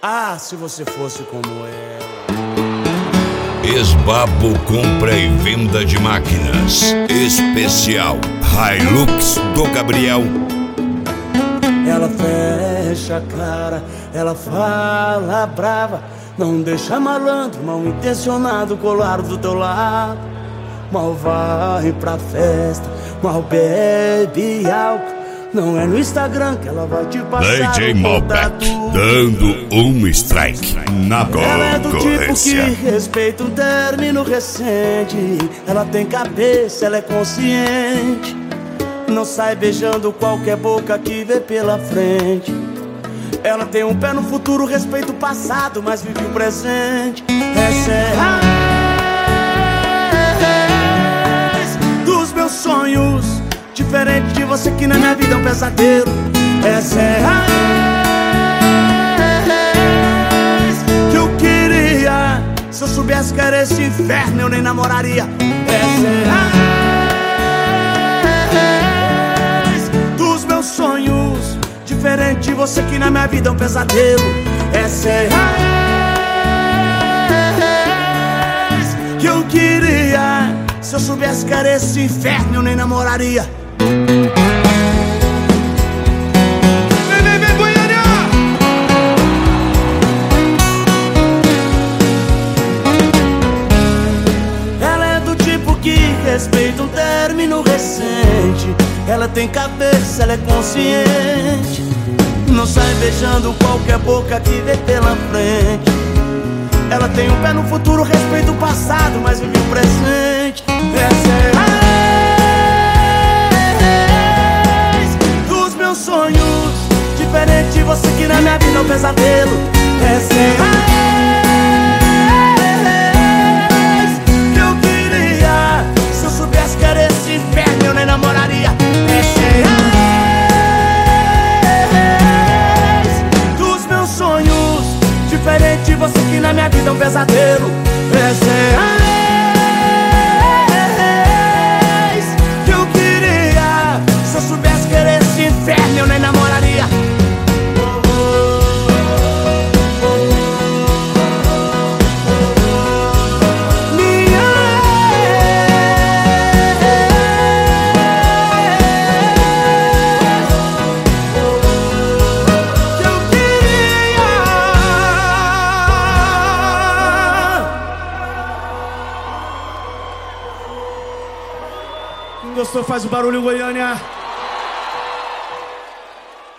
Ah, se você fosse como ela. Esbabo compra e venda de máquinas. Especial Hilux do Gabriel. Ela fecha a cara, ela fala brava, não deixa malandro, mal intencionado colar do teu lado. Mal vai pra festa, mal bebe álcool. Não é no Instagram que ela vai te passar DJ o Malbec contato. dando um strike na Ela é do tipo concorrência. que respeita um término recente. Ela tem cabeça, ela é consciente. Não sai beijando qualquer boca que vê pela frente. Ela tem um pé no futuro, respeita o passado, mas vive o presente. Essa é a ex dos meus sonhos, diferente de você que na minha vida é um pesadelo. Essa é a ex que eu queria. Se eu soubesse que era esse inferno, eu nem namoraria. Essa é a ex dos meus sonhos, diferente de você que na minha vida é um pesadelo. Essa é a ex que eu queria. Se eu soubesse que era esse inferno, eu nem namoraria. Ela é do tipo que respeita um término recente. Ela tem cabeça, ela é consciente. Não sai beijando qualquer boca que vê pela frente. Ela tem um pé no futuro, respeita o passado, mas vive o presente. Essa é a ex dos meus sonhos, diferente de você que na minha vida é um pesadelo. Essa é a ex que eu queria. Se eu soubesse que era esse inferno, eu nem namoraria. Essa é a ex dos meus sonhos, diferente de você que na minha vida é um pesadelo. Essa é a ex que eu queria. Se eu soubesse que era esse inferno, eu nem namoraria. Minha ex que eu queria. Quem gostou faz o barulho, Goiânia.